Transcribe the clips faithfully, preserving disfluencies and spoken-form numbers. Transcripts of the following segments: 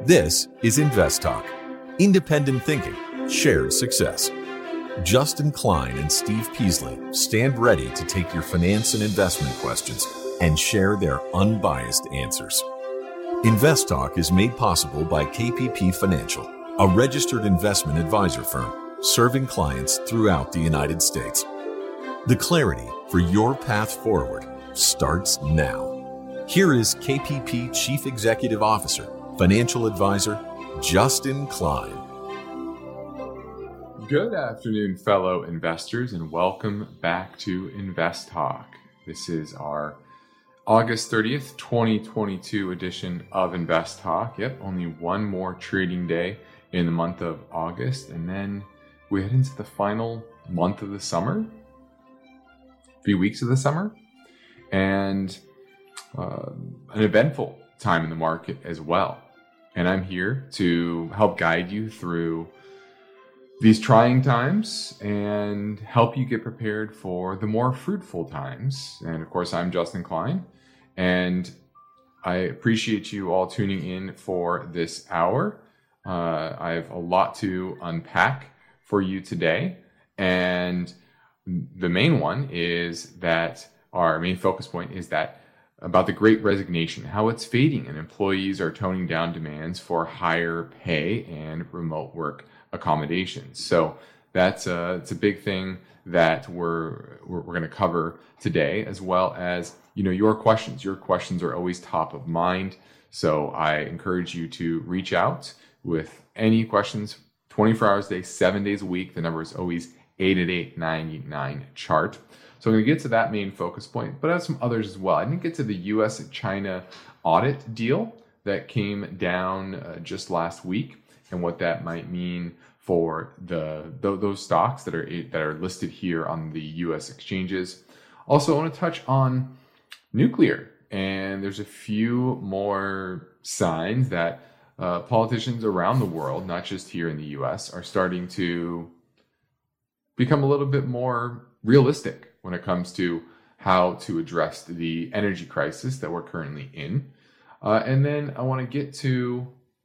This is Invest Talk. Independent thinking, shared success. Justin Klein and Steve Peasley stand ready to take your finance and investment questions and share their unbiased answers. Invest Talk is made possible by K P P Financial, a registered investment advisor firm serving clients throughout the United States. The clarity for your path forward starts now. Here is K P P Chief Executive Officer, Financial Advisor, Justin Klein. Good afternoon, fellow investors, and welcome back to Invest Talk. This is our August thirtieth, twenty twenty-two edition of Invest Talk. Yep, only one more trading day in the month of August, and then we head into the final month of the summer, a few weeks of the summer, and uh, an eventful time in the market as well. And I'm here to help guide you through these trying times and help you get prepared for the more fruitful times. And of course, I'm Justin Klein, and I appreciate you all tuning in for this hour. Uh, I have a lot to unpack for you today. And the main one is that our main focus point is that about the Great Resignation, how it's fading and employees are toning down demands for higher pay and remote work accommodations. So that's a, it's a big thing that we're we're, we're going to cover today, as well as, you know, your questions. Your questions are always top of mind. So I encourage you to reach out with any questions twenty-four hours a day, seven days a week. The number is always eight eight eight, nine nine, chart. So I'm going to get to that main focus point, but I have some others as well. I didn't get to the U S China audit deal that came down uh, just last week, and what that might mean for the th- those stocks that are that are listed here on the U S exchanges. Also, I want to touch on nuclear, and there's a few more signs that uh, politicians around the world, not just here in the U S, are starting to become a little bit more realistic when it comes to how to address the energy crisis that we're currently in. Uh, and then I want to get to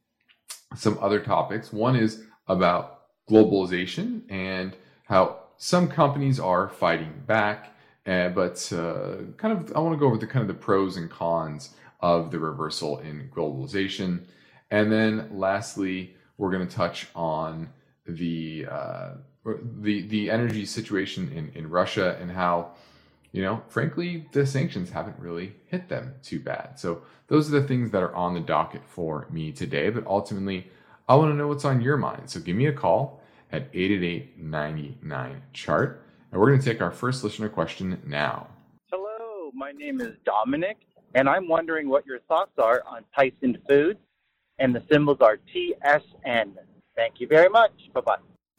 some other topics. One is about globalization and how some companies are fighting back, uh, but uh, kind of I want to go over the kind of the pros and cons of the reversal in globalization. And then lastly, we're going to touch on the uh, the the energy situation in, in Russia and how, you know, frankly, the sanctions haven't really hit them too bad. So those are the things that are on the docket for me today. But ultimately, I want to know what's on your mind. So give me a call at eight eight eight, nine nine, chart. And we're going to take our first listener question now. Hello, my name is Dominic, and I'm wondering what your thoughts are on Tyson Foods, and the symbols are T S N. Thank you very much. Bye-bye.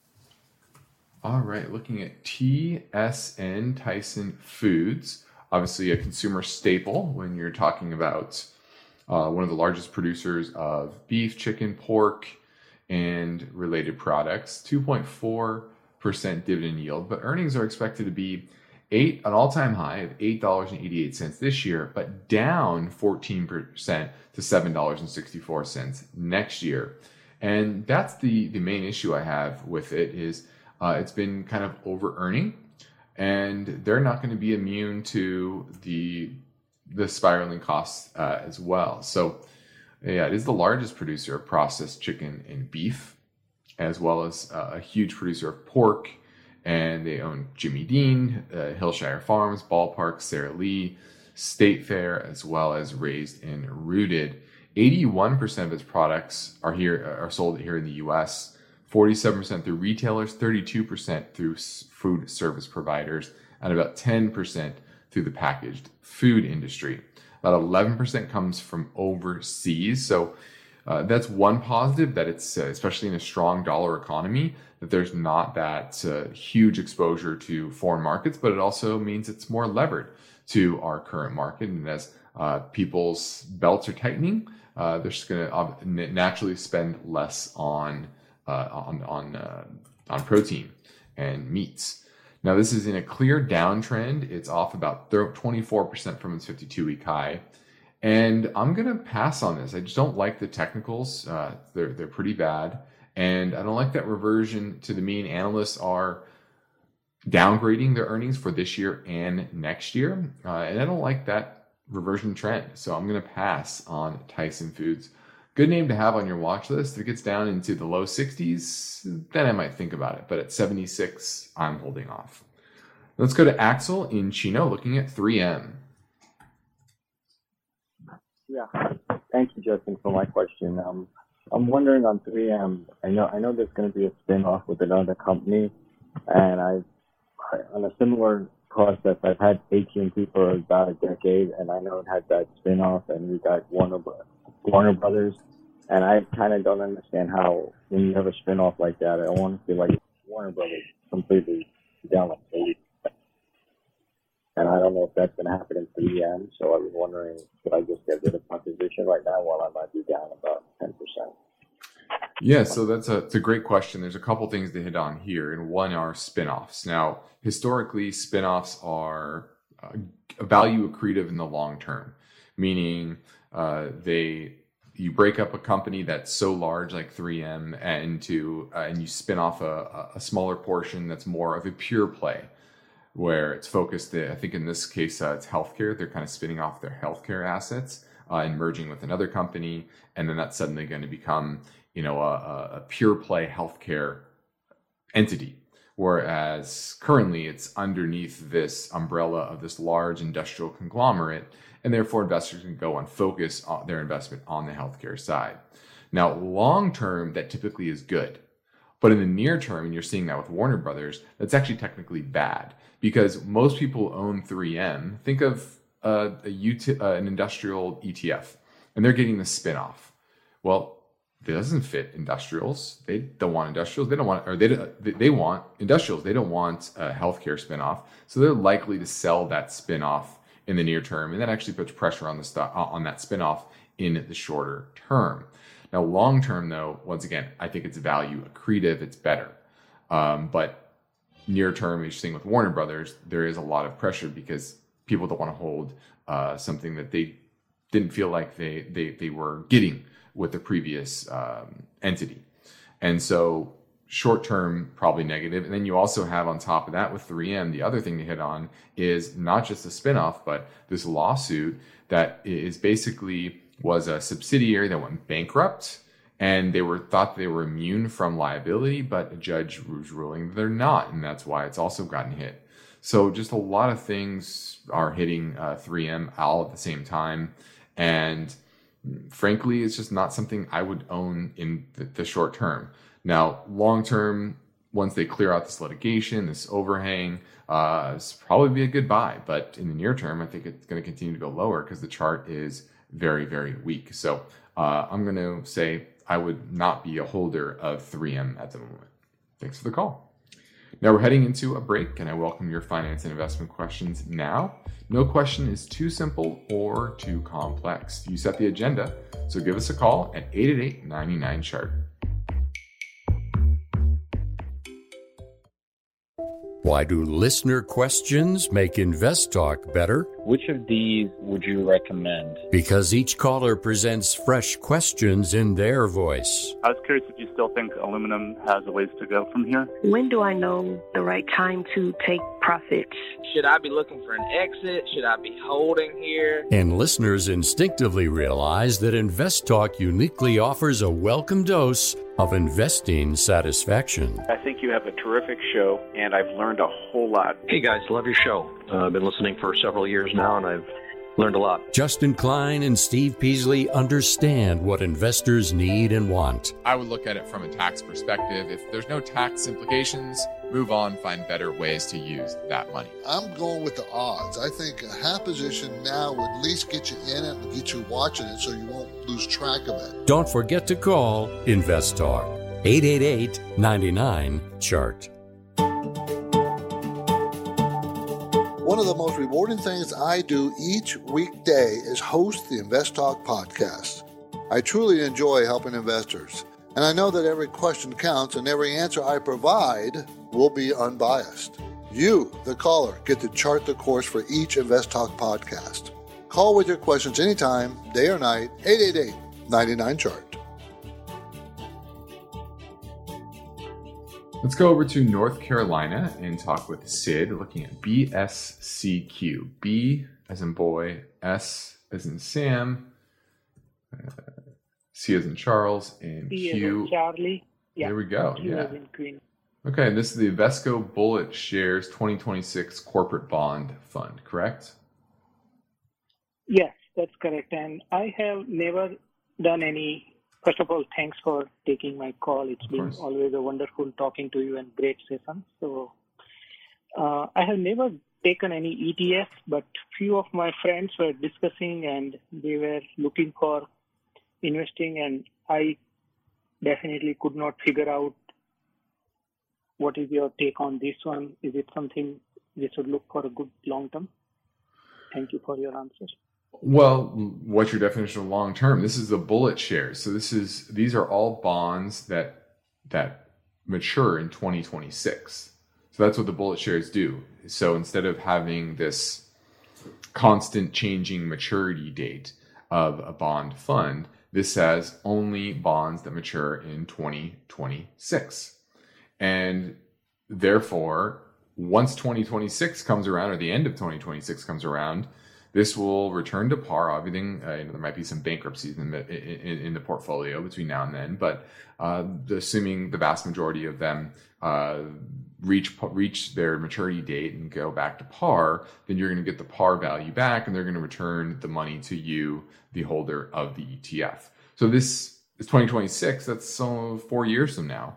All right, looking at T S N, Tyson Foods, obviously a consumer staple when you're talking about uh, one of the largest producers of beef, chicken, pork, and related products. two point four percent dividend yield, but earnings are expected to be eight, an all-time high of eight dollars and eighty-eight cents this year, but down fourteen percent to seven dollars and sixty-four cents next year. And that's the, the main issue I have with it is Uh, it's been kind of over earning, and they're not going to be immune to the the spiraling costs uh, as well. So, yeah, it is the largest producer of processed chicken and beef, as well as uh, a huge producer of pork. And they own Jimmy Dean, uh, Hillshire Farms, Ballpark, Sara Lee, State Fair, as well as Raised and Rooted. eighty-one percent of its products are here are sold here in the U S forty-seven percent through retailers, thirty-two percent through food service providers, and about ten percent through the packaged food industry. About eleven percent comes from overseas. So uh, that's one positive, that it's, uh, especially in a strong dollar economy, that there's not that uh, huge exposure to foreign markets, but it also means it's more levered to our current market. And as uh, people's belts are tightening, uh, they're just going to uh, naturally spend less on Uh, on on uh, on protein and meats. Now, this is in a clear downtrend. It's off about twenty-four percent from its fifty-two week high, And I'm going to pass on this. I just don't like the technicals. Uh, they're, they're pretty bad. And I don't like that reversion to the mean. Analysts are downgrading their earnings for this year and next year. Uh, and I don't like that reversion trend. So I'm going to pass on Tyson Foods. Good name to have on your watch list. If it gets down into the low sixties, then I might think about it. But at seventy-six, I'm holding off. Let's go to Axel in Chino, looking at three M. Yeah, thank you, Justin, for my question. Um, I'm wondering on three M. I know I know there's going to be a spin-off with another company, and I, on a similar process, I've had A T and T for about a decade, and I know it had that spin-off, and we got Warner Warner Brothers, and I kind of don't understand how when you have a spin-off like that, I want to feel like Warner Brothers completely down like eighty. And I don't know if that's going to happen in three M, so I was wondering, should I just get rid of my position right now while I might be down about ten percent? Yeah, so that's a, it's a great question. There's a couple things to hit on here, and one are spinoffs. Now, historically, spinoffs are uh, value accretive in the long term, meaning uh, they you break up a company that's so large like three M into uh, and you spin off a, a smaller portion that's more of a pure play, where it's focused. I think in this case, uh, it's healthcare. They're kind of spinning off their healthcare assets uh, and merging with another company, and then that's suddenly going to become, you know, a, a pure play healthcare entity. Whereas currently, it's underneath this umbrella of this large industrial conglomerate, and therefore investors can go and focus on their investment on the healthcare side. Now, long term, that typically is good. But in the near term, and you're seeing that with Warner Brothers, that's actually technically bad, because most people own three M. Think of uh, a U T, uh, an industrial E T F, and they're getting the spinoff. Well, it doesn't fit industrials. They don't want industrials. They don't want, or they they want industrials. They don't want a healthcare spinoff. So they're likely to sell that spinoff in the near term, and that actually puts pressure on the stock on that spinoff in the shorter term. Now, long term, though, once again, I think it's value accretive. It's better. Um, but near term, as you're seeing with Warner Brothers, there is a lot of pressure because people don't want to hold uh, something that they didn't feel like they they they were getting with the previous um, entity. And so short term, probably negative. And then you also have on top of that with three M, the other thing to hit on is not just the spinoff, but this lawsuit that is basically was a subsidiary that went bankrupt, and they were thought they were immune from liability, but a judge was ruling that they're not, and that's why it's also gotten hit. So just a lot of things are hitting uh, three M all at the same time, and frankly, it's just not something I would own in the, the short term. Now, long term, once they clear out this litigation, this overhang, uh, it's probably be a good buy, but in the near term, I think it's going to continue to go lower because the chart is very, very weak. So uh, I'm going to say I would not be a holder of three M at the moment. Thanks for the call. Now we're heading into a break, and I welcome your finance and investment questions now. No question is too simple or too complex. You set the agenda, so give us a call at eight eight eight, nine nine, chart. Why do listener questions make Invest Talk better? Which of these would you recommend? Because each caller presents fresh questions in their voice. I was curious if you still think aluminum has a ways to go from here. When do I know the right time to take profits? Should I be looking for an exit? Should I be holding here? And listeners instinctively realize that Invest Talk uniquely offers a welcome dose of investing satisfaction. I think you have a terrific show, and I've learned a whole lot. Hey guys, love your show. Uh, I've been listening for several years now, and I've learned a lot. Justin Klein and Steve Peasley understand what investors need and want. I would look at it from a tax perspective. If there's no tax implications, move on, find better ways to use that money. I'm going with the odds. I think a half position now would at least get you in it and get you watching it so you won't lose track of it. Don't forget to call Invest Talk, eight eight eight, nine nine, chart. One of the most rewarding things I do each weekday is host the Invest Talk podcast. I truly enjoy helping investors, and I know that every question counts and every answer I provide will be unbiased. You, the caller, get to chart the course for each Invest Talk podcast. Call with your questions anytime, day or night, eight eight eight, nine nine, chart. Let's go over to North Carolina and talk with Sid, looking at B S C Q. B as in boy, S as in Sam, uh, C as in Charles, and C Q. as in Charlie. Yeah. There we go. Q yeah. as in Queen. Okay, this is the Invesco Bullet Shares twenty twenty-six Corporate Bond Fund, correct? Yes, that's correct. And I have never done any. First of all, thanks for taking my call. It's Of been course. always a wonderful talking to you and great session. So uh, I have never taken any E T F, but few of my friends were discussing and they were looking for investing, and I definitely could not figure out what is your take on this one. Is it something we should look for a good long term? Thank you for your answer. Well, what's your definition of long term? This is the bullet shares. So this is these are all bonds that that mature in twenty twenty-six. So that's what the bullet shares do. So instead of having this constant changing maturity date of a bond fund, this has only bonds that mature in twenty twenty-six. And therefore, once twenty twenty-six comes around, or the end of twenty twenty-six comes around, this will return to par. Everything, uh, you know, there might be some bankruptcies in the in, in the portfolio between now and then, but uh, assuming the vast majority of them uh, reach reach their maturity date and go back to par, then you're going to get the par value back, and they're going to return the money to you, the holder of the E T F. So this is twenty twenty-six. That's uh, four years from now.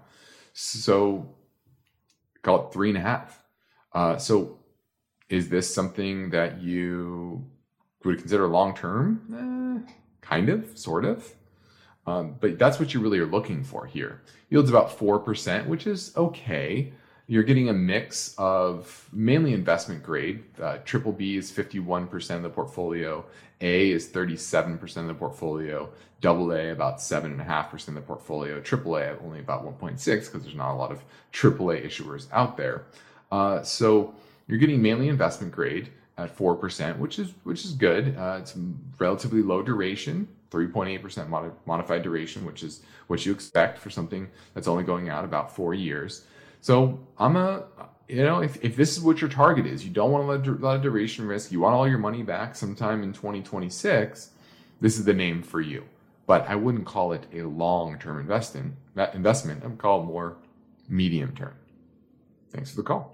So call it three and a half. Uh, so. Is this something that you would consider long-term? Eh, kind of, sort of. Um, but that's what you really are looking for here. Yield's about four percent, which is okay. You're getting a mix of mainly investment grade. Uh, Triple B is fifty-one percent of the portfolio. A is thirty-seven percent of the portfolio. Double A about seven point five percent of the portfolio. Triple A only about one point six because there's not a lot of Triple A issuers out there. Uh, so you're getting mainly investment grade at four percent, which is which is good. Uh, it's relatively low duration, three point eight percent mod- modified duration, which is what you expect for something that's only going out about four years. So I'm a, you know, if, if this is what your target is, you don't want a lot, of, lot of duration risk, you want all your money back sometime in twenty twenty-six, this is the name for you. But I wouldn't call it a long-term investing, investment. I would call it more medium-term. Thanks for the call.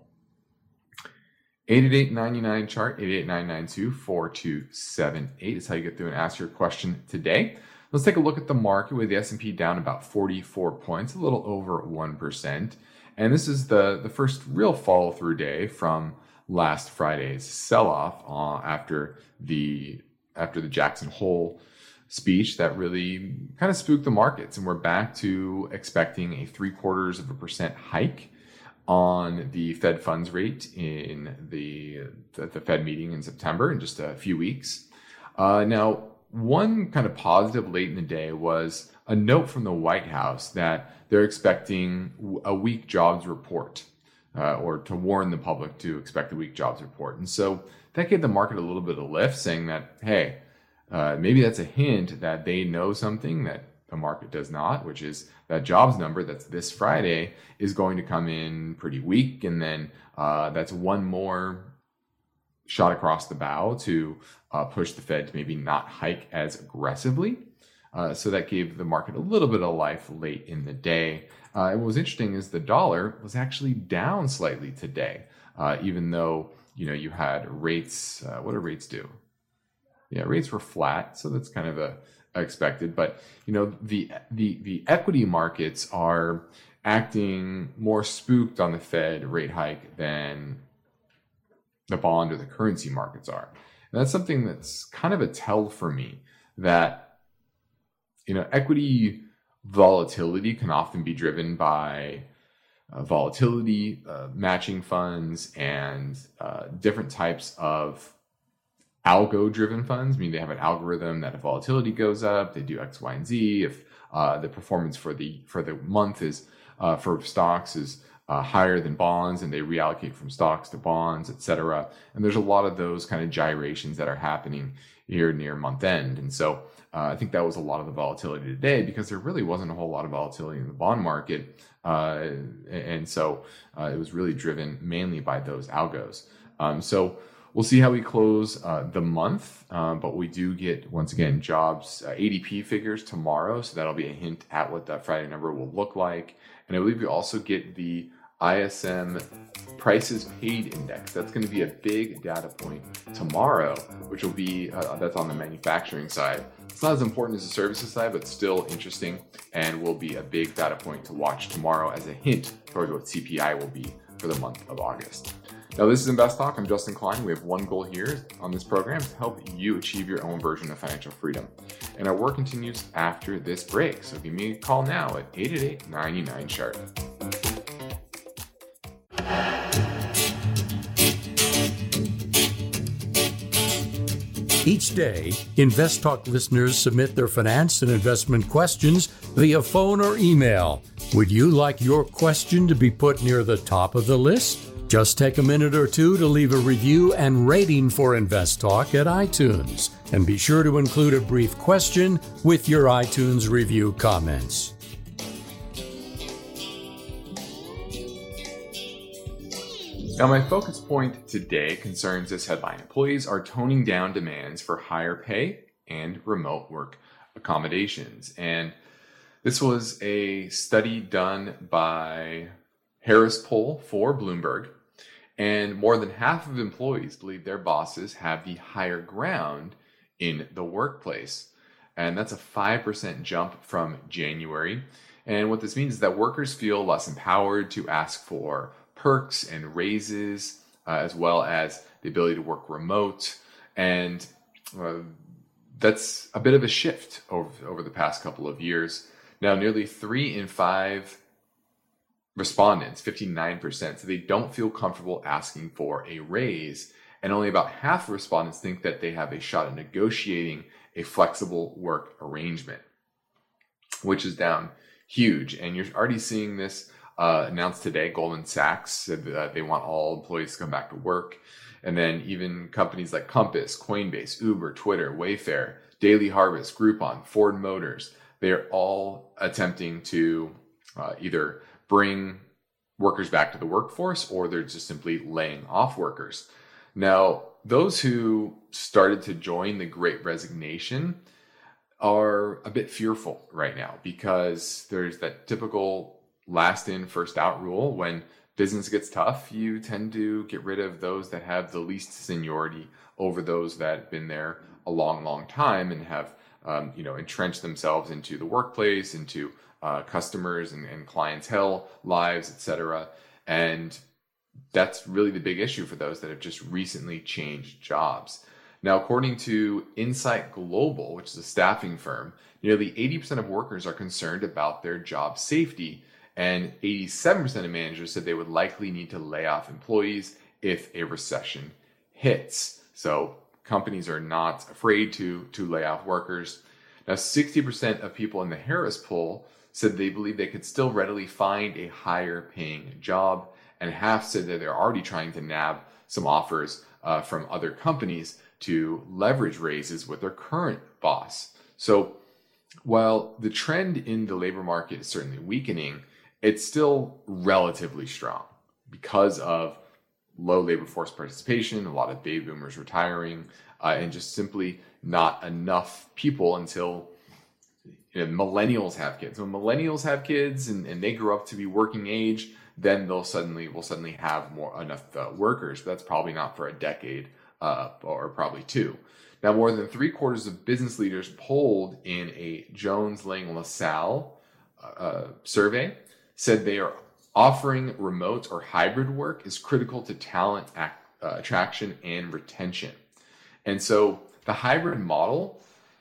eight eight eight, nine nine, chart, eight eight eight, nine nine two, four two seven eight is how you get through and ask your question today. Let's take a look at the market with the S and P down about forty-four points, a little over one percent. And this is the, the first real follow-through day from last Friday's sell-off uh, after the after the Jackson Hole speech that really kind of spooked the markets. And we're back to expecting a three quarters of a percent hike on the Fed funds rate in the, the, the Fed meeting in September in just a few weeks. Uh, now, one kind of positive late in the day was a note from the White House that they're expecting a weak jobs report, uh, or to warn the public to expect a weak jobs report. And so that gave the market a little bit of lift, saying that, hey, uh, maybe that's a hint that they know something that the market does not, which is that jobs number that's this Friday is going to come in pretty weak. And then uh, that's one more shot across the bow to uh, push the Fed to maybe not hike as aggressively. Uh, so that gave the market a little bit of life late in the day. Uh, and what was interesting is the dollar was actually down slightly today, uh, even though, you know, you had rates. Uh, what do rates do? Yeah, rates were flat. So that's kind of a expected, but you know, the the the equity markets are acting more spooked on the Fed rate hike than the bond or the currency markets are. And that's something that's kind of a tell for me that, you know, equity volatility can often be driven by uh, volatility uh, matching funds and uh, different types of algo-driven funds. I mean, they have an algorithm that if volatility goes up, they do X, Y, and Z. If uh, the performance for the for the month is uh, for stocks is uh, higher than bonds, and they reallocate from stocks to bonds, et cetera. And there's a lot of those kind of gyrations that are happening here near month end. And so uh, I think that was a lot of the volatility today, because there really wasn't a whole lot of volatility in the bond market. Uh, and so uh, it was really driven mainly by those algos. Um, so we'll see how we close uh, the month, uh, but we do get, once again, jobs uh, A D P figures tomorrow. So that'll be a hint at what that Friday number will look like. And I believe we also get the I S M prices paid index. That's going to be a big data point tomorrow, which will be, uh, that's on the manufacturing side. It's not as important as the services side, but still interesting, and will be a big data point to watch tomorrow as a hint towards what C P I will be for the month of August. Now, this is Invest Talk. I'm Justin Klein. We have one goal here on this program to help you achieve your own version of financial freedom. And our work continues after this break. So give me a call now at eight eight eight, nine nine, sharp. Each day, Invest Talk listeners submit their finance and investment questions via phone or email. Would you like your question to be put near the top of the list? Just take a minute or two to leave a review and rating for Invest Talk at iTunes. And be sure to include a brief question with your iTunes review comments. Now, my focus point today concerns this headline. Employees are toning down demands for higher pay and remote work accommodations. And this was a study done by Harris Poll for Bloomberg. And more than half of employees believe their bosses have the higher ground in the workplace. And that's a five percent jump from January. And what this means is that workers feel less empowered to ask for perks and raises, uh, as well as the ability to work remote. And uh, that's a bit of a shift over, over the past couple of years. Now, nearly three in five respondents, fifty-nine percent, so they don't feel comfortable asking for a raise. And only about half of respondents think that they have a shot at negotiating a flexible work arrangement, which is down huge. And you're already seeing this uh, announced today. Goldman Sachs said that they want all employees to come back to work. And then even companies like Compass, Coinbase, Uber, Twitter, Wayfair, Daily Harvest, Groupon, Ford Motors, they're all attempting to uh, either bring workers back to the workforce, or they're just simply laying off workers. Now, those who started to join the Great Resignation are a bit fearful right now, because there's that typical last in, first out rule. When business gets tough, you tend to get rid of those that have the least seniority over those that have been there a long, long time and have um, you know, entrenched themselves into the workplace, into Uh, customers and, and clientele lives, et cetera. And that's really the big issue for those that have just recently changed jobs. Now, according to Insight Global, which is a staffing firm, nearly eighty percent of workers are concerned about their job safety, and eighty-seven percent of managers said they would likely need to lay off employees if a recession hits. So companies are not afraid to, to lay off workers. Now, sixty percent of people in the Harris Poll said they believe they could still readily find a higher paying job, and half said that they're already trying to nab some offers uh, from other companies to leverage raises with their current boss. So while the trend in the labor market is certainly weakening, it's still relatively strong because of low labor force participation, a lot of baby boomers retiring, uh, and just simply not enough people until you know, millennials have kids. When millennials have kids and, and they grow up to be working age, then they'll suddenly will suddenly have more enough uh, workers. But that's probably not for a decade uh, or probably two. Now, more than three quarters of business leaders polled in a Jones Lang LaSalle uh, survey said they are offering remote or hybrid work is critical to talent ac- uh, attraction and retention. And so the hybrid model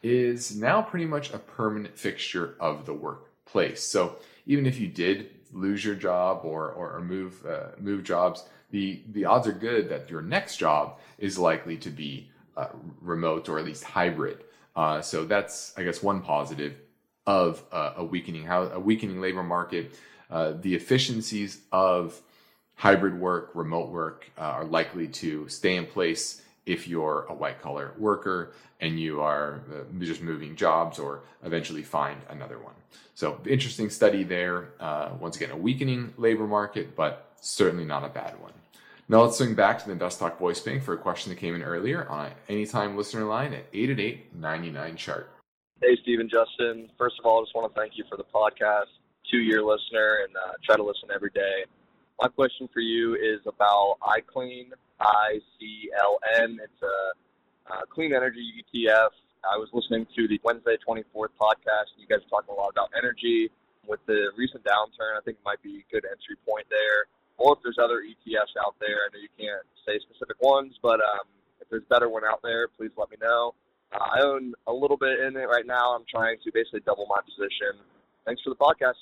is now pretty much a permanent fixture of the workplace. So even if you did lose your job or or, or move uh, move jobs, the the odds are good that your next job is likely to be uh, remote or at least hybrid. Uh, so that's, I guess, one positive of uh, a weakening how a weakening labor market. uh, the efficiencies of hybrid work, remote work uh, are likely to stay in place if you're a white-collar worker and you are uh, just moving jobs or eventually find another one. So interesting study there. Uh, once again, a weakening labor market, but certainly not a bad one. Now let's swing back to the InvestTalk voice bank for a question that came in earlier on an anytime listener line at eight eight eight, nine nine, chart. Hey, Steve and Justin. First of all, I just want to thank you for the podcast. Two-year listener and uh, try to listen every day. My question for you is about iClean, I C L N. It's a, a clean energy E T F. I was listening to the Wednesday twenty-fourth podcast, and you guys are talking a lot about energy. With the recent downturn, I think it might be a good entry point there. Or if there's other E T Fs out there, I know you can't say specific ones, but um, if there's a better one out there, please let me know. Uh, I own a little bit in it right now. I'm trying to basically double my position. Thanks for the podcast.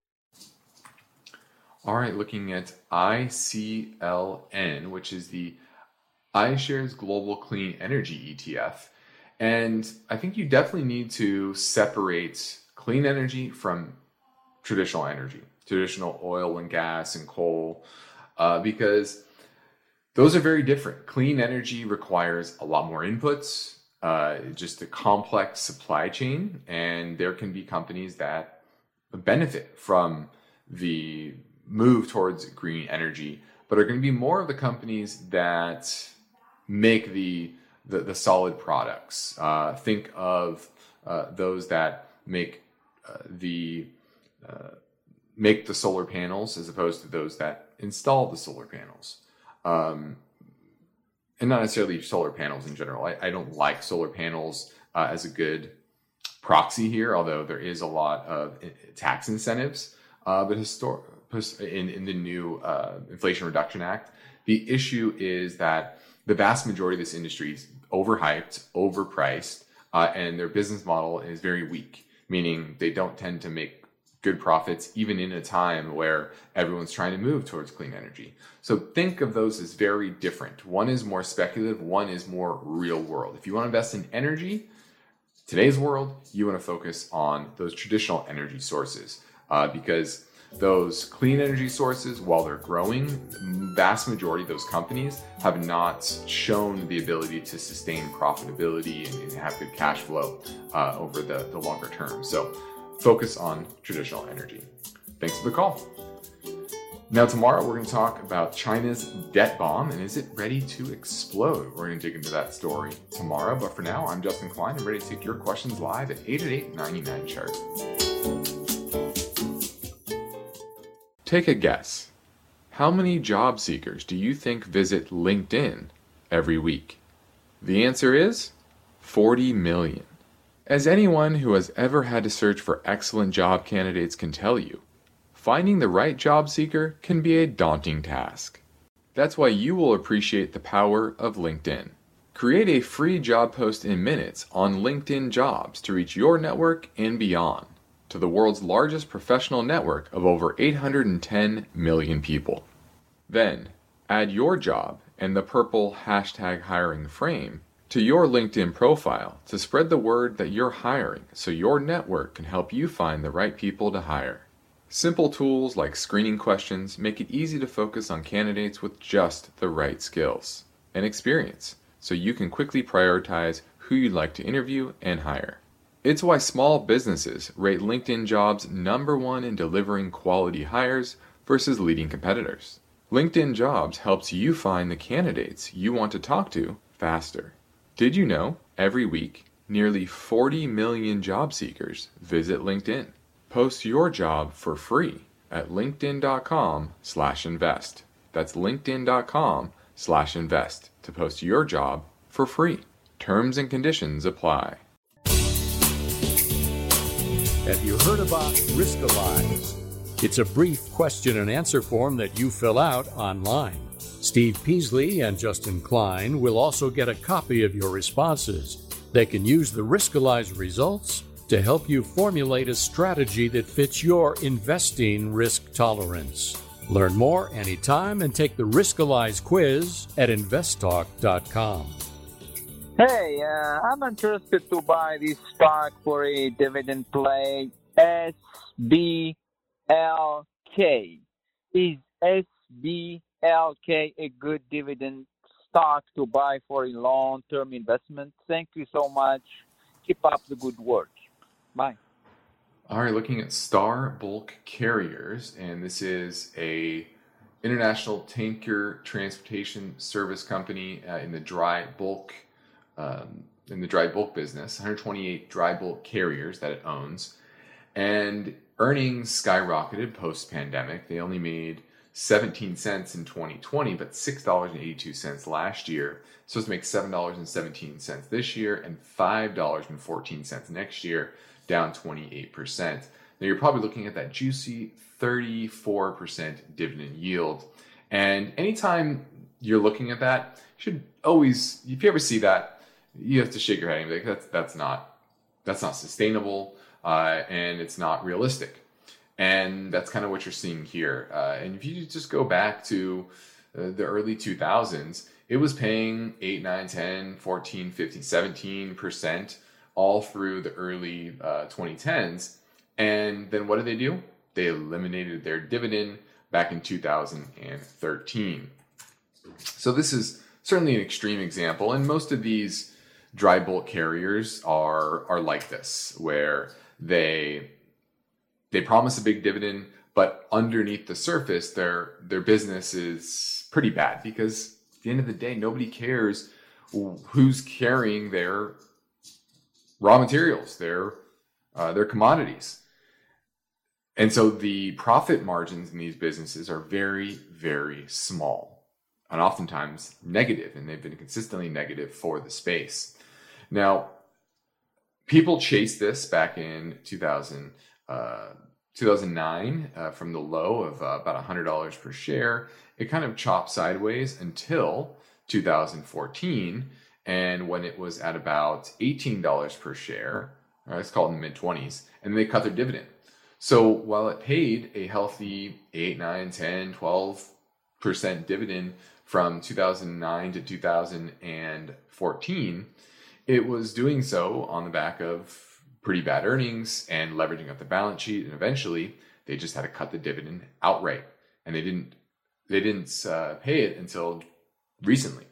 All right, looking at I C L N, which is the iShares Global Clean Energy E T F. And I think you definitely need to separate clean energy from traditional energy, traditional oil and gas and coal, uh, because those are very different. Clean energy requires a lot more inputs, uh, just a complex supply chain, and there can be companies that benefit from the move towards green energy, but are going to be more of the companies that make the the, the solid products. Uh, think of uh, those that make uh, the uh, make the solar panels as opposed to those that install the solar panels. Um, and not necessarily solar panels in general. I, I don't like solar panels uh, as a good proxy here, although there is a lot of tax incentives. Uh, but histor- in, in the new uh, Inflation Reduction Act, the issue is that the vast majority of this industry is overhyped, overpriced, uh, and their business model is very weak, meaning they don't tend to make good profits even in a time where everyone's trying to move towards clean energy. So think of those as very different. One is more speculative, one is more real world. If you want to invest in energy, today's world, you want to focus on those traditional energy sources uh, because those clean energy sources, while they're growing, vast majority of those companies have not shown the ability to sustain profitability and, and have good cash flow uh, over the, the longer term. So focus on traditional energy. Thanks for the call. Now tomorrow we're going to talk about China's debt bomb and is it ready to explode? We're going to dig into that story tomorrow, but for now I'm Justin Klein. I'm ready to take your questions live at eight eight eight, nine nine, chart. Take a guess. How many job seekers do you think visit LinkedIn every week? The answer is forty million. As anyone who has ever had to search for excellent job candidates can tell you, finding the right job seeker can be a daunting task. That's why you will appreciate the power of LinkedIn. Create a free job post in minutes on LinkedIn Jobs to reach your network and beyond, to the world's largest professional network of over eight hundred ten million people. Then, add your job and the purple hashtag hiring frame to your LinkedIn profile to spread the word that you're hiring so your network can help you find the right people to hire. Simple tools like screening questions make it easy to focus on candidates with just the right skills and experience so you can quickly prioritize who you'd like to interview and hire. It's why small businesses rate LinkedIn Jobs number one in delivering quality hires versus leading competitors. LinkedIn Jobs helps you find the candidates you want to talk to faster. Did you know every week nearly forty million job seekers visit LinkedIn? Post your job for free at linkedin.com slash invest. That's linkedin.com slash invest to post your job for free. Terms and conditions apply. Have you heard about Riskalyze? It's a brief question and answer form that you fill out online. Steve Peasley and Justin Klein will also get a copy of your responses. They can use the Riskalyze results to help you formulate a strategy that fits your investing risk tolerance. Learn more anytime and take the Riskalyze quiz at invest talk dot com. Hey, uh, I'm interested to buy this stock for a dividend play, S B L K. Is S B L K a good dividend stock to buy for a long-term investment? Thank you so much. Keep up the good work. Bye. All right, looking at Star Bulk Carriers, and this is a international tanker transportation service company uh, in the dry bulk um, in the dry bulk business. one hundred twenty-eight dry bulk carriers that it owns, and earnings skyrocketed post-pandemic. They only made seventeen cents in twenty twenty, but six dollars and eighty-two cents last year. Supposed to make seven dollars and seventeen cents this year and five dollars and fourteen cents next year, down twenty-eight percent. Now you're probably looking at that juicy thirty-four percent dividend yield. And anytime you're looking at that, you should always, if you ever see that, you have to shake your head and be like, that's, that's not, that's not sustainable, uh, and it's not realistic. And that's kind of what you're seeing here. Uh, and if you just go back to uh, the early two thousands, it was paying eight, nine, ten, fourteen, fifteen, seventeen percent all through the early uh, twenty tens. And then what did they do? They eliminated their dividend back in two thousand thirteen. So this is certainly an extreme example. And most of these dry bulk carriers are, are like this, where they... They promise a big dividend, but underneath the surface, their their business is pretty bad because at the end of the day, nobody cares who's carrying their raw materials, their uh, their commodities. And so the profit margins in these businesses are very, very small and oftentimes negative, and they've been consistently negative for the space. Now, people chased this back in two thousand. Uh, two thousand nine, uh, from the low of uh, about one hundred dollars per share. It kind of chopped sideways until two thousand fourteen, and when it was at about eighteen dollars per share, uh, it's called in the mid twenties, and they cut their dividend. So while it paid a healthy eight, nine, ten, twelve percent dividend from two thousand nine to two thousand fourteen, it was doing so on the back of pretty bad earnings and leveraging up the balance sheet, and eventually they just had to cut the dividend outright, and they didn't they didn't uh, pay it until recently.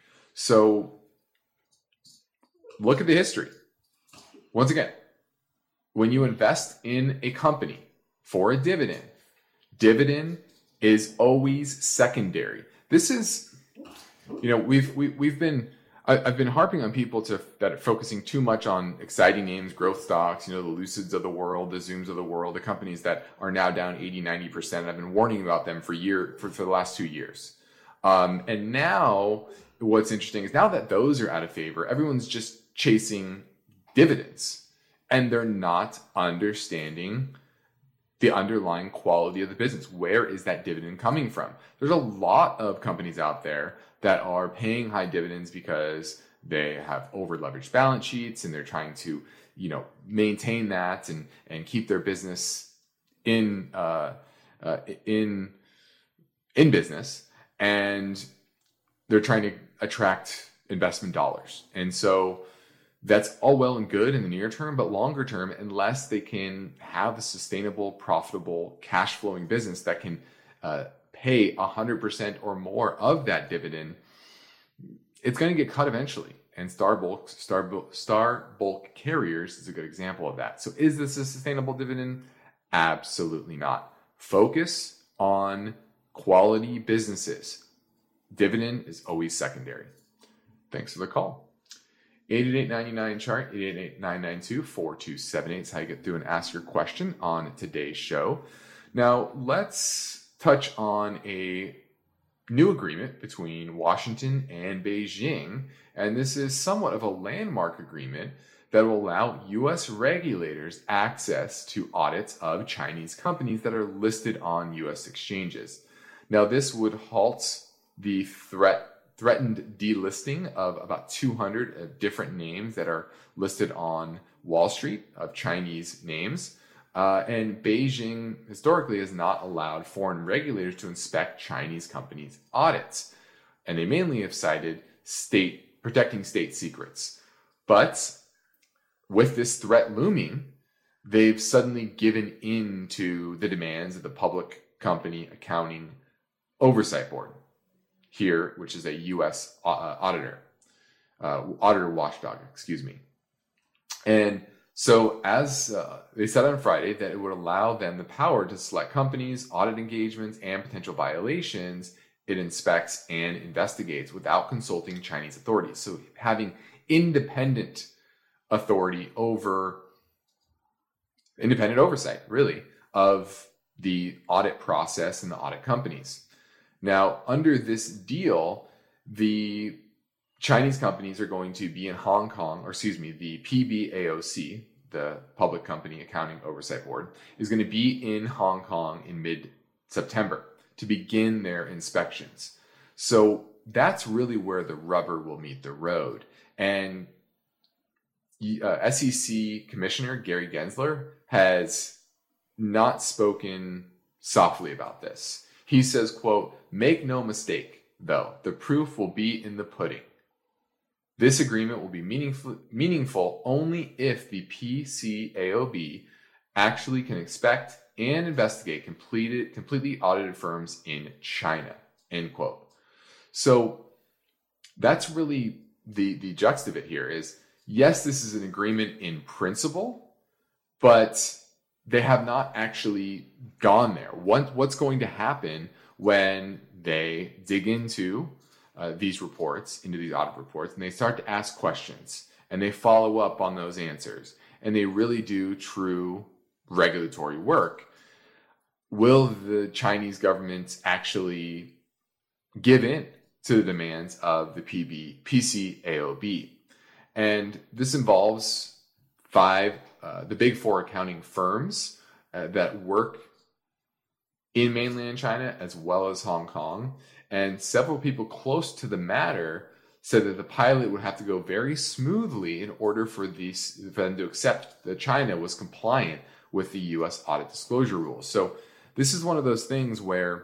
So look at the history. Once again, when you invest in a company for a dividend, dividend is always secondary. This is, you know, we've we, we've been. I've been harping on people to that are focusing too much on exciting names, growth stocks, you know, the Lucids of the world, the Zooms of the world, the companies that are now down eighty, ninety percent. I've been warning about them for year for, for the last two years. Um, and now what's interesting is now that those are out of favor, everyone's just chasing dividends, and they're not understanding the underlying quality of the business. Where is that dividend coming from? There's a lot of companies out there that are paying high dividends because they have over leveraged balance sheets and they're trying to, you know, maintain that and, and keep their business in, uh, uh, in, in business. And they're trying to attract investment dollars. And so that's all well and good in the near term, but longer term, unless they can have a sustainable, profitable, cash flowing business that can, uh, pay one hundred percent or more of that dividend, it's going to get cut eventually. And Star Bulk, Star, Bulk, Star Bulk Carriers is a good example of that. So is this a sustainable dividend? Absolutely not. Focus on quality businesses. Dividend is always secondary. Thanks for the call. eight eight eight, nine nine, chart, eight eight eight, nine nine two, four two seven eight is how you get through and ask your question on today's show. Now, let's touch on a new agreement between Washington and Beijing, and this is somewhat of a landmark agreement that will allow U S regulators access to audits of Chinese companies that are listed on U S exchanges. Now, this would halt the threat threatened delisting of about two hundred different names that are listed on Wall Street of Chinese names. Uh, and Beijing historically has not allowed foreign regulators to inspect Chinese companies' audits. And they mainly have cited state protecting state secrets. But with this threat looming, they've suddenly given in to the demands of the public Company Accounting Oversight Board here, which is a U S uh, auditor, uh, auditor watchdog, excuse me. And so as uh, they said on Friday that it would allow them the power to select companies, audit engagements, and potential violations it inspects and investigates without consulting Chinese authorities. So having independent authority over, independent oversight, really, of the audit process and the audit companies. Now, under this deal, the Chinese companies are going to be in Hong Kong, or excuse me, the P B A O C, the Public Company Accounting Oversight Board, is going to be in Hong Kong in mid-September to begin their inspections. So that's really where the rubber will meet the road. And uh, S E C Commissioner Gary Gensler has not spoken softly about this. He says, quote, "Make no mistake, though, the proof will be in the pudding. This agreement will be meaningful, meaningful only if the P C A O B actually can inspect and investigate completed, completely audited firms in China," end quote. So that's really the, the jux of it here is, yes, this is an agreement in principle, but they have not actually gone there. What, what's going to happen when they dig into uh, these reports, into these audit reports, and they start to ask questions, and they follow up on those answers, and they really do true regulatory work? Will the Chinese government actually give in to the demands of the P B, P C A O B? And this involves five, uh, the big four accounting firms uh, that work in mainland China as well as Hong Kong. And several people close to the matter said that the pilot would have to go very smoothly in order for, these, for them to accept that China was compliant with the U S audit disclosure rules. So this is one of those things where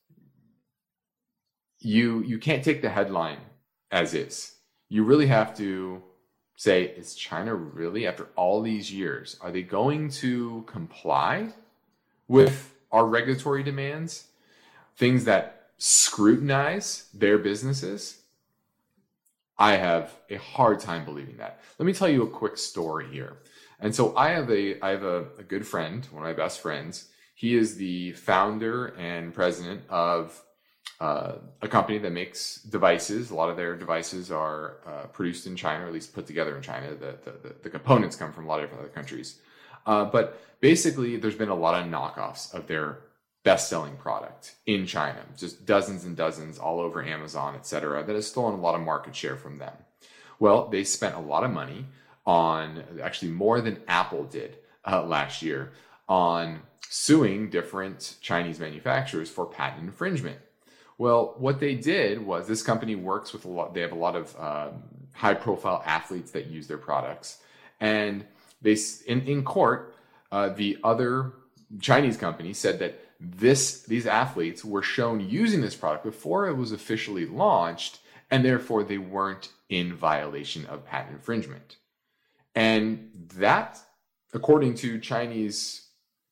you you can't take the headline as is. You really have to say, is China really, after all these years, are they going to comply with our regulatory demands? Things that scrutinize their businesses? I have a hard time believing that. Let me tell you a quick story here. And so I have a I have a, a good friend, one of my best friends. He is the founder and president of uh, a company that makes devices. A lot of their devices are uh, produced in China, or at least put together in China. The, the, the components come from a lot of different other countries. Uh, but basically, there's been a lot of knockoffs of their best-selling product in China. Just dozens and dozens all over Amazon, et cetera, that has stolen a lot of market share from them. Well, they spent a lot of money on, actually more than Apple did uh, last year, on suing different Chinese manufacturers for patent infringement. Well, what they did was, this company works with a lot, they have a lot of um, high-profile athletes that use their products. And they, in, in court, uh, the other Chinese company said that this these athletes were shown using this product before it was officially launched, and therefore they weren't in violation of patent infringement. And that, according to Chinese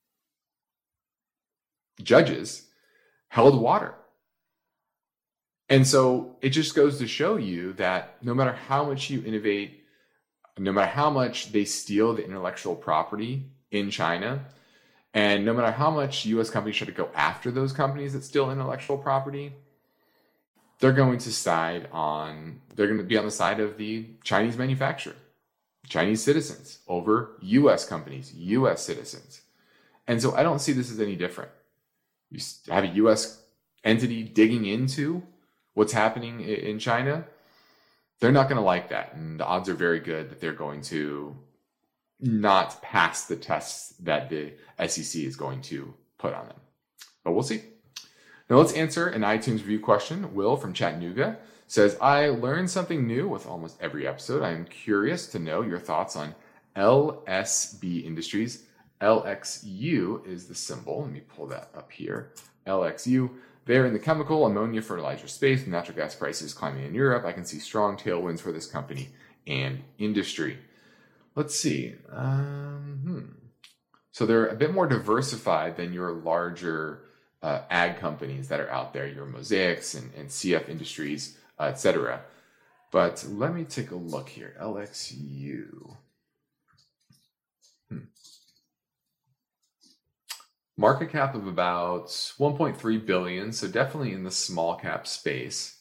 judges, held water. And so it just goes to show you that no matter how much you innovate, no matter how much they steal the intellectual property in China, and no matter how much U S companies try to go after those companies that steal intellectual property, they're going to side on, they're going to be on the side of the Chinese manufacturer, Chinese citizens, over U S companies, U S citizens. And so I don't see this as any different. You have a U S entity digging into what's happening in China, they're not going to like that. And the odds are very good that they're going to not pass the tests that the S E C is going to put on them. But we'll see. Now let's answer an iTunes review question. Will from Chattanooga says, I learned something new with almost every episode. I am curious to know your thoughts on L S B Industries. L X U is the symbol. Let me pull that up here. L X U. They're in the chemical, ammonia, fertilizer space, with natural gas prices climbing in Europe. I can see strong tailwinds for this company and industry. Let's see. Um, hmm. So they're a bit more diversified than your larger uh, ag companies that are out there, your Mosaics and, and C F Industries, uh, et cetera. But let me take a look here. L X U. Hmm. Market cap of about one point three billion dollars, so definitely in the small cap space.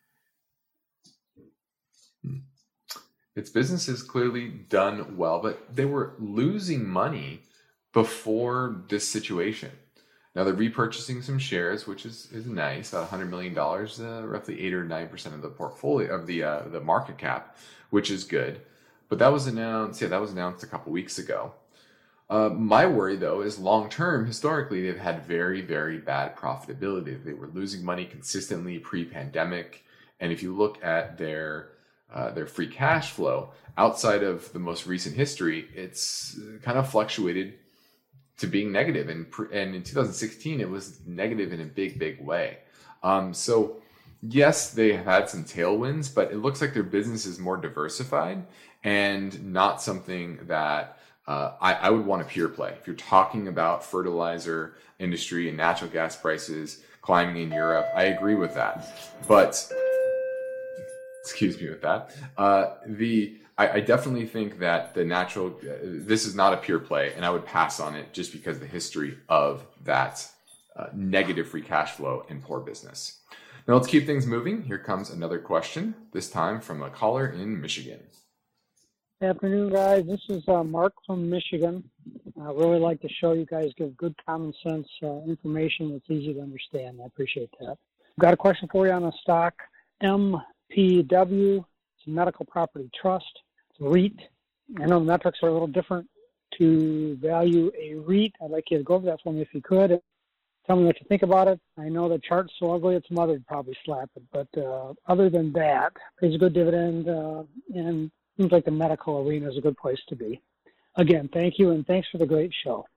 Hmm. Its business has clearly done well, but they were losing money before this situation. Now they're repurchasing some shares, which is, is nice, about one hundred million dollars, uh, roughly eight or nine percent of the portfolio of the uh, the market cap, which is good. But that was announced, yeah, that was announced a couple weeks ago. Uh, my worry, though, is long term. Historically, they've had very, very bad profitability. They were losing money consistently pre-pandemic, and if you look at their uh, their free cash flow outside of the most recent history, it's kind of fluctuated to being negative. And, and in two thousand sixteen, it was negative in a big, big way. Um, so yes, they have had some tailwinds, but it looks like their business is more diversified and not something that uh, I, I would want to pure play. If you're talking about fertilizer industry and natural gas prices climbing in Europe, I agree with that. But excuse me with that. Uh, the I, I definitely think that the natural, uh, this is not a pure play, and I would pass on it just because of the history of that uh, negative free cash flow and poor business. Now let's keep things moving. Here comes another question, this time from a caller in Michigan. Good afternoon, guys. This is uh, Mark from Michigan. I really like the show. You guys give good common sense uh, information that's easy to understand. I appreciate that. I've got a question for you on a stock, M P W. It's a medical property trust. It's a REIT. I know the metrics are a little different to value a REIT. I'd like you to go over that for me if you could. Tell me what you think about it. I know the chart's so ugly its mother would probably slap it, but uh, other than that, pays a good dividend, uh, and seems like the medical arena is a good place to be. Again, thank you, and thanks for the great show.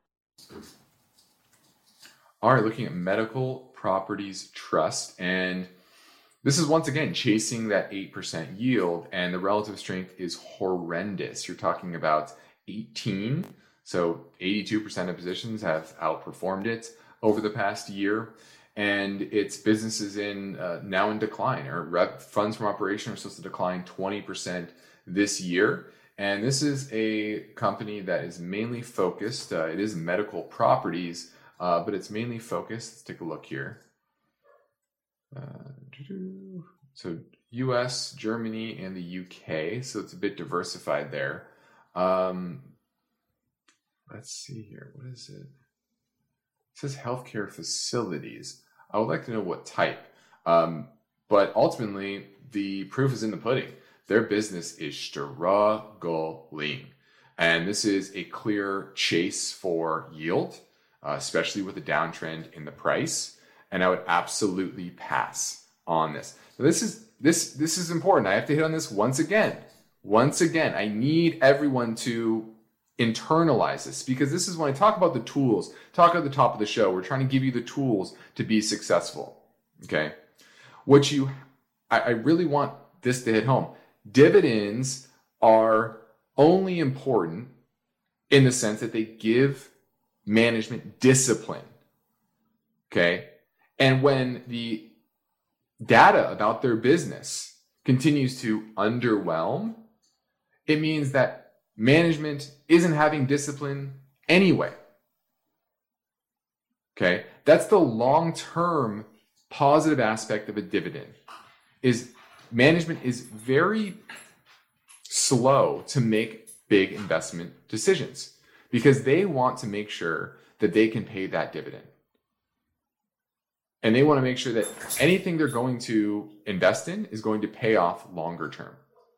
All right, looking at Medical Properties Trust, and this is once again chasing that eight percent yield, and the relative strength is horrendous. You're talking about eighteen, so eighty-two percent of positions have outperformed it over the past year, and its business is in uh, now in decline, or rep, funds from operation are supposed to decline twenty percent this year. And this is a company that is mainly focused, uh, it is medical properties, uh, but it's mainly focused, let's take a look here. Uh, so U S, Germany, and the U K, so it's a bit diversified there. Um, let's see here, what is it? It says healthcare facilities. I would like to know what type, um, but ultimately the proof is in the pudding. Their business is struggling, and this is a clear chase for yield, uh, especially with a downtrend in the price. And I would absolutely pass on this. So this is this this is important. I have to hit on this once again. Once again, I need everyone to internalize this, because this is when I talk about the tools, talk at the top of the show. We're trying to give you the tools to be successful. Okay, what you I, I really want this to hit home. Dividends are only important in the sense that they give management discipline. Okay. And when the data about their business continues to underwhelm, it means that management isn't having discipline anyway. Okay. That's the long-term positive aspect of a dividend, is management is very slow to make big investment decisions because they want to make sure that they can pay that dividend. And they want to make sure that anything they're going to invest in is going to pay off longer term,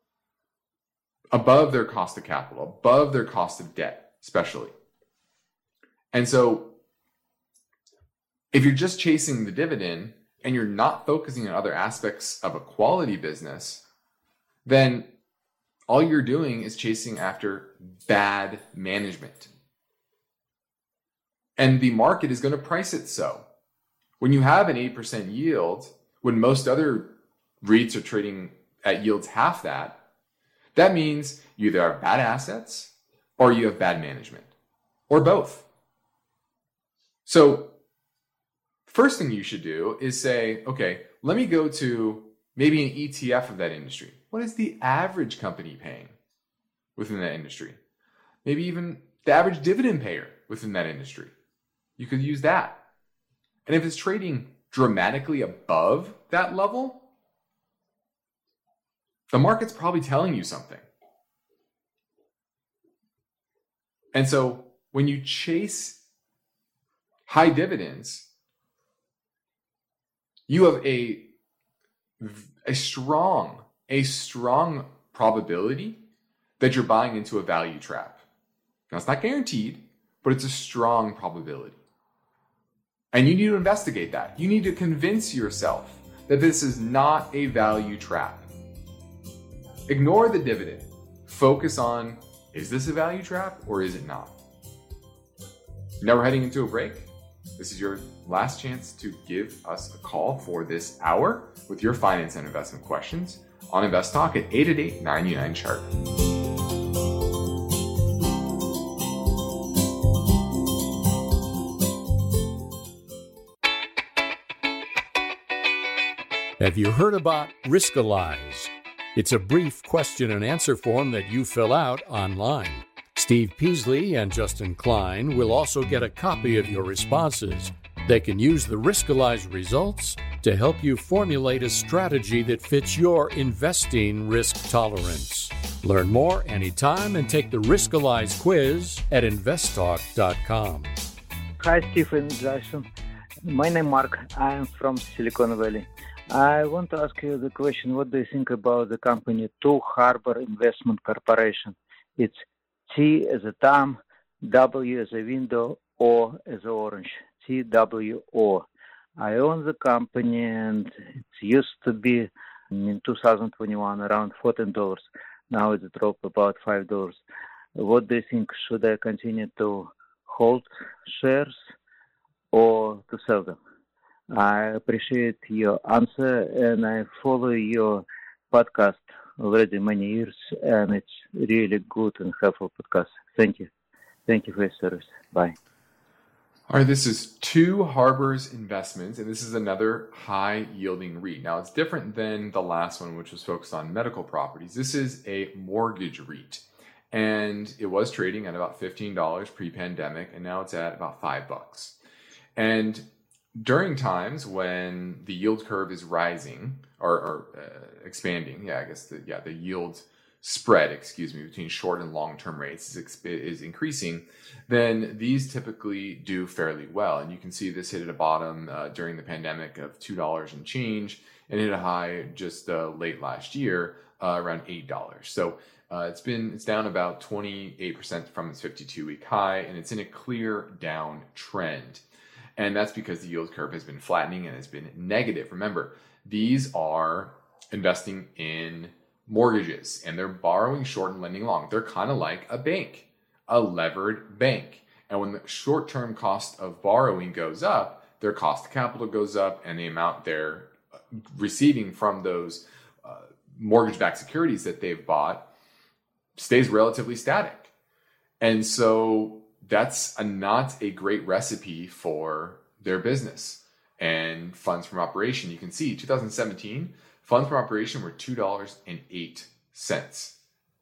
above their cost of capital, above their cost of debt, especially. And so if you're just chasing the dividend and you're not focusing on other aspects of a quality business, then all you're doing is chasing after bad management. And the market is going to price it so. When you have an eight percent yield, when most other REITs are trading at yields half that, that means you either have bad assets or you have bad management, or both. So First thing you should do is say, okay, let me go to maybe an E T F of that industry. What is the average company paying within that industry? Maybe even the average dividend payer within that industry. You could use that. And if it's trading dramatically above that level, the market's probably telling you something. And so when you chase high dividends, you have a, a strong, a strong probability that you're buying into a value trap. Now, it's not guaranteed, but it's a strong probability. And you need to investigate that. You need to convince yourself that this is not a value trap. Ignore the dividend. Focus on, is this a value trap or is it not? Now we're heading into a break. This is your last chance to give us a call for this hour with your finance and investment questions on Invest Talk at eight eight eight, nine nine, C H A R T. Have you heard about Riskalyze? It's a brief question and answer form that you fill out online. Steve Peasley and Justin Klein will also get a copy of your responses. They can use the Riskalyze results to help you formulate a strategy that fits your investing risk tolerance. Learn more anytime and take the Riskalyze quiz at invest talk dot com. Hi, Stephen Jason. My name is Mark. I am from Silicon Valley. I want to ask you the question, what do you think about the company Two Harbor Investment Corporation? It's T as a Tom, W as a window, O as a orange, T W O. I own the company and it used to be in two thousand twenty-one around fourteen dollars. Now it's dropped about five dollars. What do you think? Should I continue to hold shares or to sell them? I appreciate your answer and I follow your podcast already many years and it's really good and helpful podcast. Thank you. Thank you for your service. Bye. All right, this is Two Harbors Investments, and this is another high-yielding REIT. Now, it's different than the last one, which was focused on medical properties. This is a mortgage REIT, and it was trading at about fifteen dollars pre-pandemic, and now it's at about five bucks. And during times when the yield curve is rising or, or uh, expanding, yeah, I guess the yeah the yield spread, excuse me, between short and long-term rates is, is increasing, then these typically do fairly well. And you can see this hit at a bottom uh, during the pandemic of two dollars and change and hit a high just uh, late last year uh, around eight dollars. So uh, it's been it's down about twenty-eight percent from its fifty-two week high, and it's in a clear downtrend. And that's because the yield curve has been flattening and has been negative. Remember, these are investing in mortgages and they're borrowing short and lending long. They're kind of like a bank, a levered bank. And when the short-term cost of borrowing goes up, their cost of capital goes up and the amount they're receiving from those uh, mortgage-backed securities that they've bought stays relatively static. And so that's a, not a great recipe for their business and funds from operation. You can see two thousand seventeen, funds from operation were two dollars and eight cents.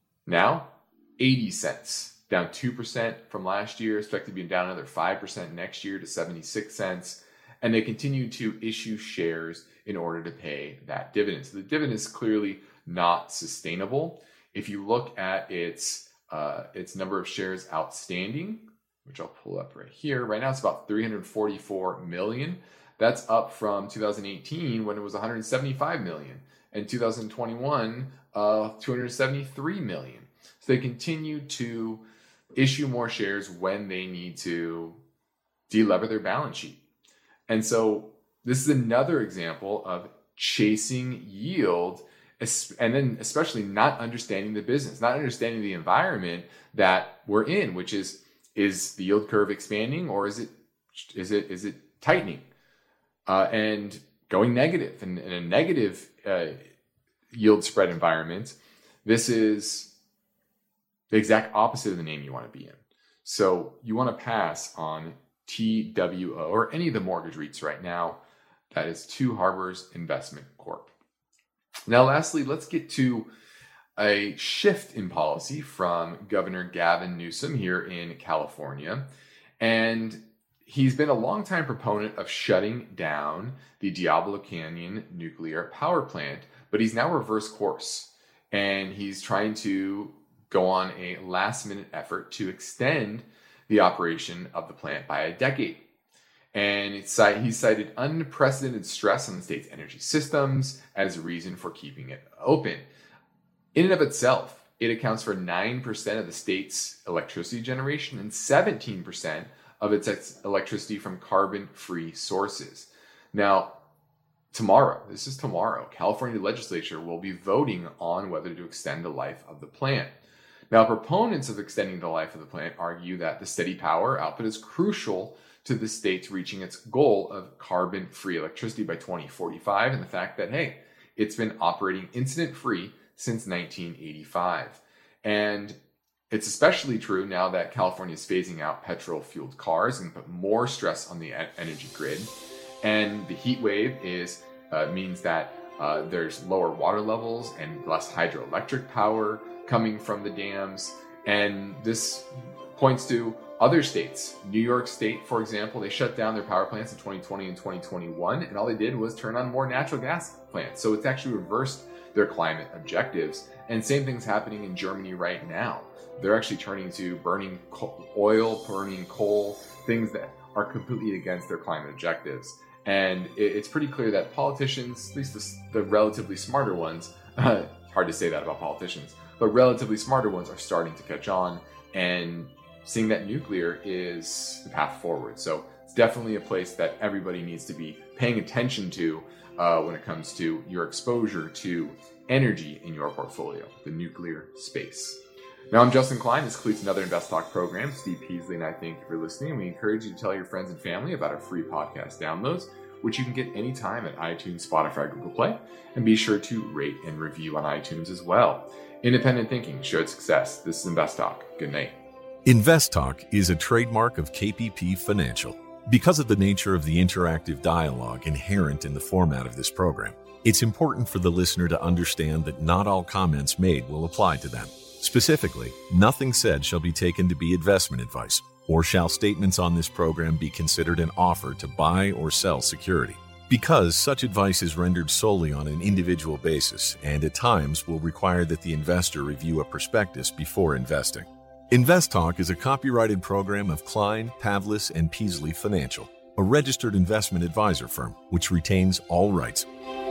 Now, eighty cents, down two percent from last year, expected to be down another five percent next year to seventy-six cents. And they continue to issue shares in order to pay that dividend. So the dividend is clearly not sustainable. If you look at its, uh, its number of shares outstanding, which I'll pull up right here. Right now, it's about three hundred forty-four million. That's up from two thousand eighteen when it was one hundred seventy-five million, and two thousand twenty-one, uh, two hundred seventy-three million. So they continue to issue more shares when they need to delever their balance sheet. And so this is another example of chasing yield, and then especially not understanding the business, not understanding the environment that we're in, which is Is the yield curve expanding or is it is it is it tightening uh, and going negative? And in a negative uh, yield spread environment, this is the exact opposite of the name you want to be in. So you want to pass on T W O, or any of the mortgage REITs right now. That is Two Harbors Investment Corp. Now, lastly, let's get to a shift in policy from Governor Gavin Newsom here in California. And he's been a longtime proponent of shutting down the Diablo Canyon nuclear power plant, but he's now reversed course. And he's trying to go on a last-minute effort to extend the operation of the plant by a decade. And it's, he cited unprecedented stress on the state's energy systems as a reason for keeping it open. In and of itself, it accounts for nine percent of the state's electricity generation and seventeen percent of its electricity from carbon-free sources. Now, tomorrow, this is tomorrow, California legislature will be voting on whether to extend the life of the plant. Now, proponents of extending the life of the plant argue that the steady power output is crucial to the state's reaching its goal of carbon-free electricity by twenty forty-five, and the fact that, hey, it's been operating incident-free since nineteen eighty-five. And it's especially true now that California is phasing out petrol-fueled cars and put more stress on the energy grid. And the heat wave is uh, means that uh, there's lower water levels and less hydroelectric power coming from the dams. And this points to other states. New York State, for example, they shut down their power plants in twenty twenty and twenty twenty-one, and all they did was turn on more natural gas plants. So it's actually reversed their climate objectives. And same thing's happening in Germany right now. They're actually turning to burning coal, oil, burning coal, things that are completely against their climate objectives. And it, it's pretty clear that politicians, at least the, the relatively smarter ones, uh, hard to say that about politicians, but relatively smarter ones are starting to catch on and seeing that nuclear is the path forward. So it's definitely a place that everybody needs to be paying attention to uh, when it comes to your exposure to energy in your portfolio, the nuclear space. Now, I'm Justin Klein. This concludes another Invest Talk program. Steve Peasley and I thank you for listening. We encourage you to tell your friends and family about our free podcast downloads, which you can get anytime at iTunes, Spotify, Google Play, and be sure to rate and review on iTunes as well. Independent thinking, shared success. This is Invest Talk. Good night. Invest Talk is a trademark of K P P Financial. Because of the nature of the interactive dialogue inherent in the format of this program, it's important for the listener to understand that not all comments made will apply to them. Specifically, nothing said shall be taken to be investment advice, or shall statements on this program be considered an offer to buy or sell security. Because such advice is rendered solely on an individual basis and at times will require that the investor review a prospectus before investing. Invest Talk is a copyrighted program of Klein, Pavlis, and Peasley Financial, a registered investment advisor firm which retains all rights.